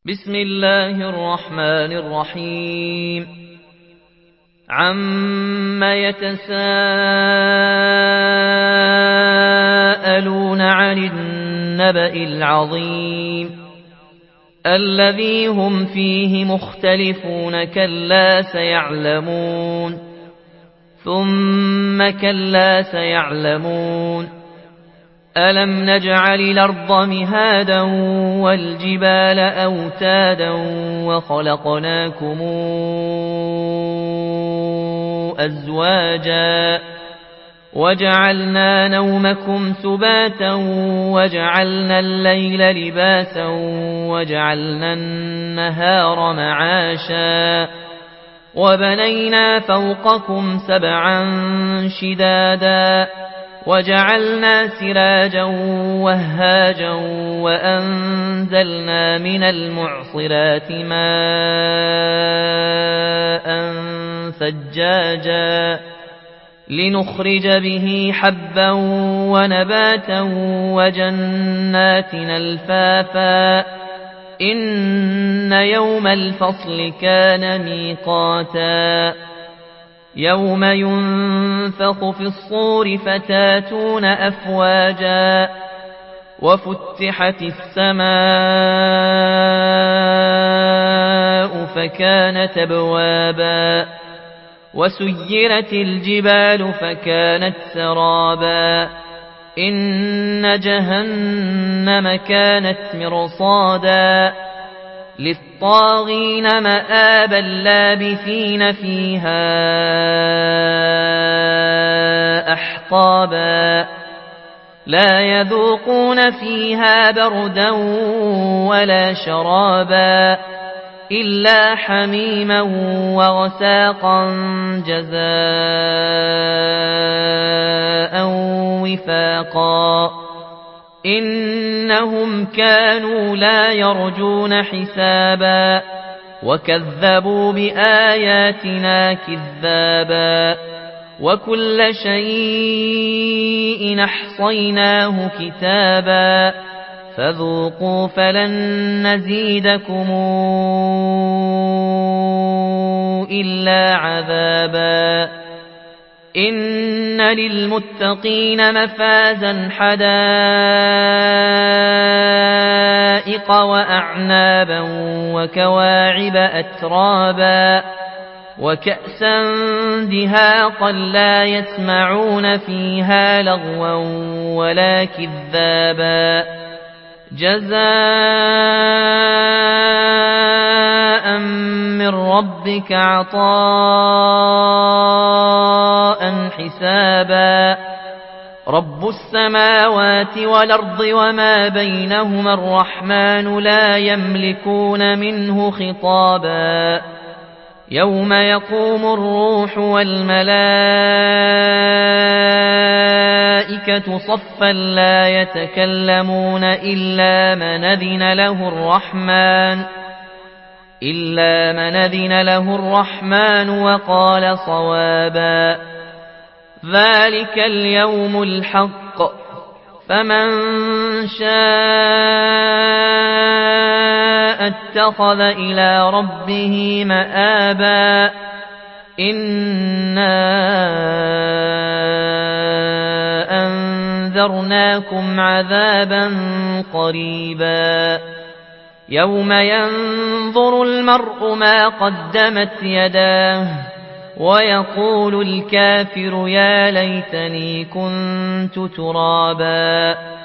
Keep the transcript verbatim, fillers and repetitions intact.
بسم الله الرحمن الرحيم عم يتساءلون عن النبأ العظيم الذي هم فيه مختلفون كلا سيعلمون ثم كلا سيعلمون ألم نجعل الأرض مهادا والجبال أوتادا وخلقناكم أزواجا وجعلنا نومكم سباتا وجعلنا الليل لباسا وجعلنا النهار معاشا وبنينا فوقكم سبعا شدادا وجعلنا سراجا وهاجا وأنزلنا من المعصرات ماء ثجاجا لنخرج به حبا ونباتا وجنات ألفافا إن يوم الفصل كان ميقاتا يوم ينفخ في الصور فتاتون أفواجا وفتحت السماء فكانت أبوابا وسيرت الجبال فكانت سرابا إن جهنم كانت مرصادا للطاغين مآبا لابثين فيها أحقابا لا يذوقون فيها بردا ولا شرابا إلا حميما وغساقا جزاء وفاقا إنهم كانوا لا يرجون حسابا وكذبوا بآياتنا كذابا وكل شيء أحصيناه كتابا فذوقوا فلن نزيدكم إلا عذابا إن للمتقين مفازا حدائق وأعنابا وكواعب أترابا وكأسا دهاقا لا يسمعون فيها لغوا ولا كذابا جزاء من ربك عطاء حسابا رب السماوات والأرض وما بينهما الرحمن لا يملكون منه خطابا يوم يقوم الروح والملائكة صفا لا يتكلمون إلا من أذن له الرحمن إلا من أذن له الرحمن وقال صوابا ذلك اليوم الحق فمن شاء اتخذ إلى ربه مآبا إنا أنذرناكم عذابا قريبا يوم ينظر المرء ما قدمت يداه ويقول الكافر يا ليتني كنت ترابا